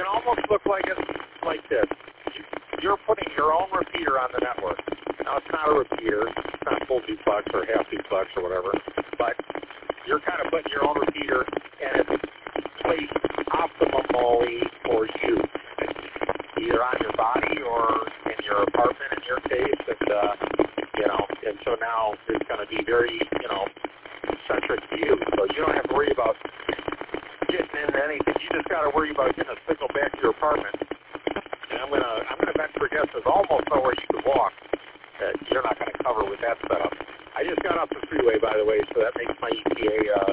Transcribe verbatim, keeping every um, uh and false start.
can almost look like it's like this. You, you're putting your own repeater on the network. Now, it's not a repeater. It's not full duplex or half duplex or whatever. But you're kind of putting your own repeater, and it's placed optimally for you, either on your body or in your apartment, in your case. And, uh, you know, and so now it's going to be very, you know, centric to you. So you don't have to worry about getting into anything. You just got to worry about getting a signal back to your apartment. And I'm gonna I'm gonna bet for guess there's almost nowhere you could walk that you're not going to cover with that setup. I just got off the freeway, by the way, so that makes my E P A uh,